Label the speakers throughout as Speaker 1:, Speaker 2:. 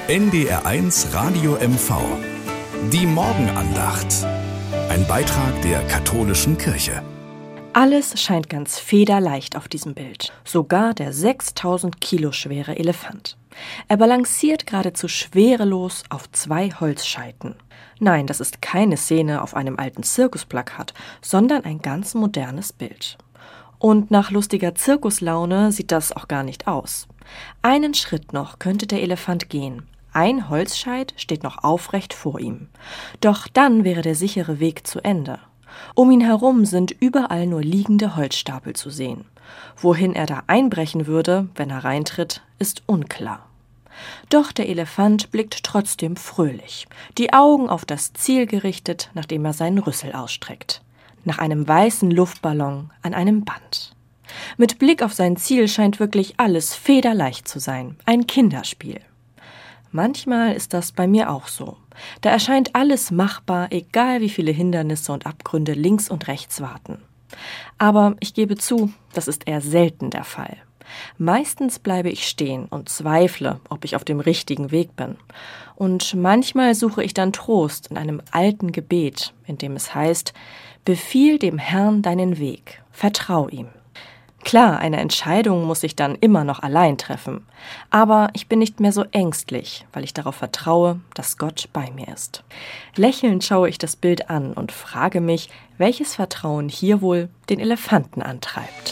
Speaker 1: NDR1 Radio MV. Die Morgenandacht. Ein Beitrag der katholischen Kirche.
Speaker 2: Alles scheint ganz federleicht auf diesem Bild. Sogar der 6000 Kilo schwere Elefant. Er balanciert geradezu schwerelos auf 2 Holzscheiten. Nein, das ist keine Szene auf einem alten Zirkusplakat, sondern ein ganz modernes Bild. Und nach lustiger Zirkuslaune sieht das auch gar nicht aus. Einen Schritt noch könnte der Elefant gehen. Ein Holzscheit steht noch aufrecht vor ihm. Doch dann wäre der sichere Weg zu Ende. Um ihn herum sind überall nur liegende Holzstapel zu sehen. Wohin er da einbrechen würde, wenn er reintritt, ist unklar. Doch der Elefant blickt trotzdem fröhlich, die Augen auf das Ziel gerichtet, nachdem er seinen Rüssel ausstreckt. Nach einem weißen Luftballon an einem Band. Mit Blick auf sein Ziel scheint wirklich alles federleicht zu sein, ein Kinderspiel. Manchmal ist das bei mir auch so. Da erscheint alles machbar, egal wie viele Hindernisse und Abgründe links und rechts warten. Aber ich gebe zu, das ist eher selten der Fall. Meistens bleibe ich stehen und zweifle, ob ich auf dem richtigen Weg bin. Und manchmal suche ich dann Trost in einem alten Gebet, in dem es heißt: Befiehl dem Herrn deinen Weg, vertrau ihm. Klar, eine Entscheidung muss ich dann immer noch allein treffen. Aber ich bin nicht mehr so ängstlich, weil ich darauf vertraue, dass Gott bei mir ist. Lächelnd schaue ich das Bild an und frage mich, welches Vertrauen hier wohl den Elefanten antreibt.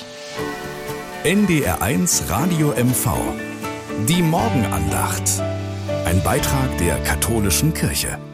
Speaker 1: NDR1 Radio MV. Die Morgenandacht. Ein Beitrag der katholischen Kirche.